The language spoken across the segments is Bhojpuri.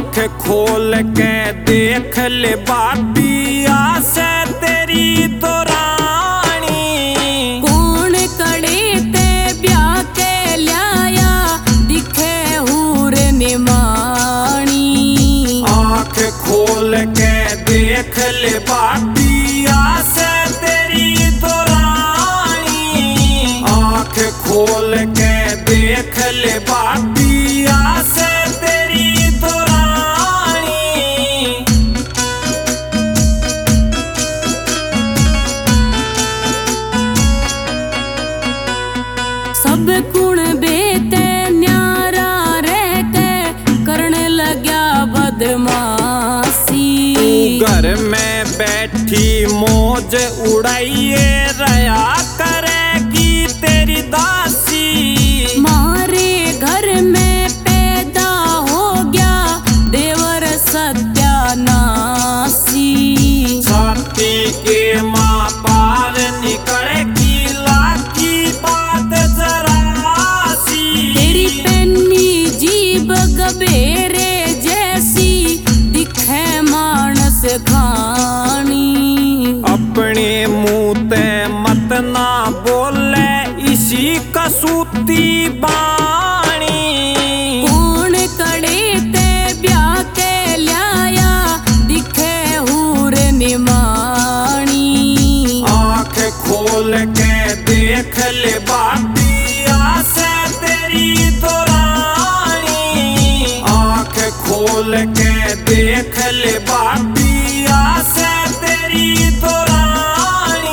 आँख खोल के देख ले बातिया से तेरी तो रानी। कौन कड़े ते ब्याह के लाया दिखे हूर निमानी। आँख खोल के देख ले बातिया से तेरी तो रानी। आँख खोल के देख ले बातिया से तेरी तो रानी। सब गुण बेते न्यारा रह के करने लग्या बदमाशी। घर में बैठी मौज उड़ाइए रया करेगी तेरी दासी। मारे घर में पैदा हो गया देवर सत्यानाशी। छाती के माँ पार निकलेगी लाकी बात जरासी। तेरी पेन्नी जीभ गबेरे जैसी दिखे मानस खानी। अपने मुँह ते मत ना बोले इसी कसूती बाणी। कौन कड़े ते ब्याह के लाया दिखे हूर निमानी। आँख खोल के देख ले बातिया से तेरी तो रानी। आँख खोल के देख ले बातिया से तेरी तो रानी।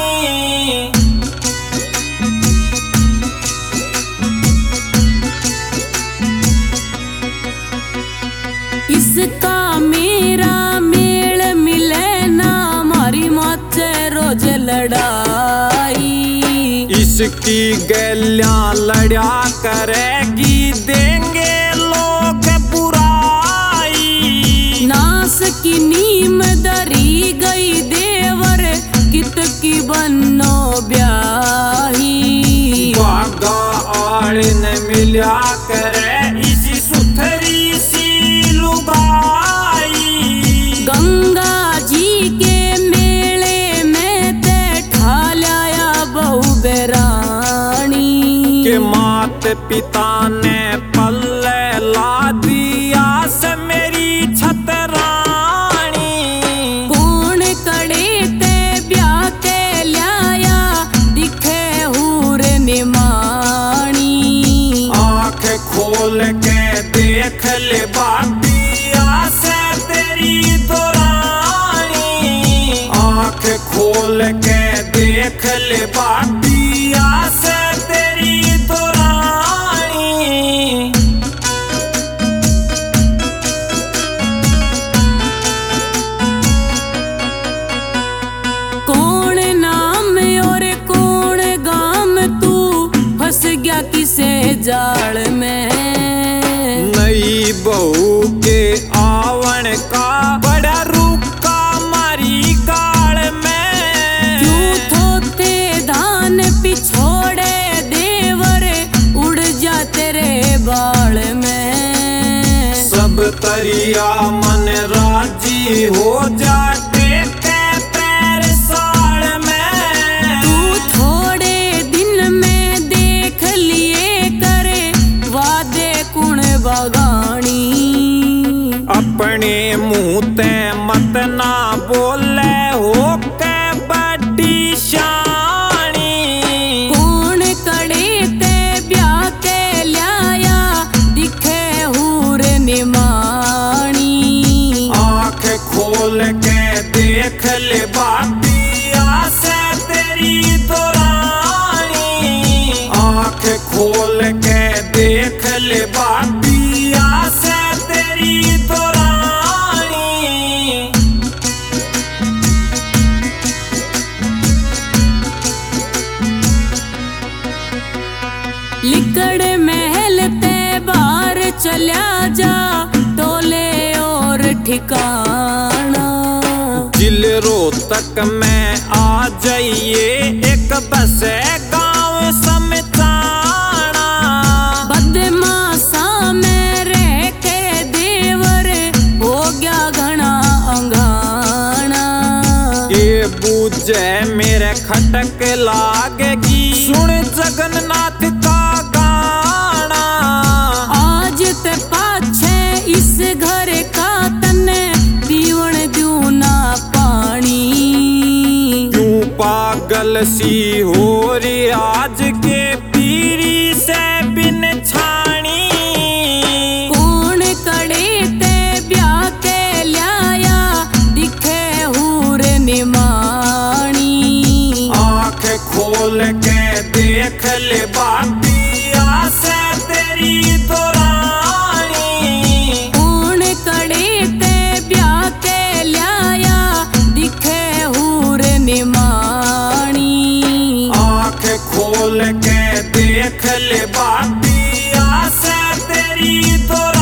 इसका मेरा मेल मिले ना मारी माचे रोज लड़ाई। इसकी गैलियां लड़ा करेगी देंगे लोग बुराई। नास की नीम दरी गई देवर कित की बन्नो ब्याही। बागा आड़ ने मिला करे इसी सुथरी सी लुगाई। गंगा जी के मेले में ते ठालाया बहु बेरानी। के मात पिता ने पल्ले ला दिया से मेरी छतरानी। कौन कड़े ते ब्याह के लाया दिखे हूर निमानी। आँख खोल के देख ले बातिया से तेरी तो रानी। आँख खोल के देख ले बातिया से तेरी तो रानी। कौन नाम और कौन गाम तू फंस गया किसे जाल में। नई बहू के आवन का बड़ा रुका मारी गाल में। क्यों थोते धान पिछोड़े देवर उड़ जा तेरे बाल में। सब तरिया मन राजी हो जाते के पैर साल में। तू थोड़े दिन में देख लिए करे वादे कुण बगानी। अपने मुँह ते मत ना बोले हो के बड़ी शानी। कौन कड़े ते ब्याह के लाया दिखे हूर निमानी। आँख खोल के देख ले बातिया से तेरी तो रानी। आँख खोल के देख ले बातिया से तेरी तो रानी। लिकड़ महल ते बाहर चल्या जा टोले और ठिकाना। जिले रोहतक में आ जाइए एक बस गाँव समचाना। बदमाशा में रह के देवर हो तुझे मेरे खटक लागेगी, सुन जगन्नाथ का गाना। आज ते पाछे इस घर का तने पीवण द्यू ना पानी। क्यों पागल सी हो रही आज के पीरी से बिन छाणी। कौन कड़े ते ब्याह के लाया दिखे हूर निमाणी। आँख खोल के देख ले बातिया से तेरी दुरानी। कौन कड़े ते ब्याह के लाया दिखे हूर निमाणी। आँख खोल के देख ले बातिया से तेरी दुरानी।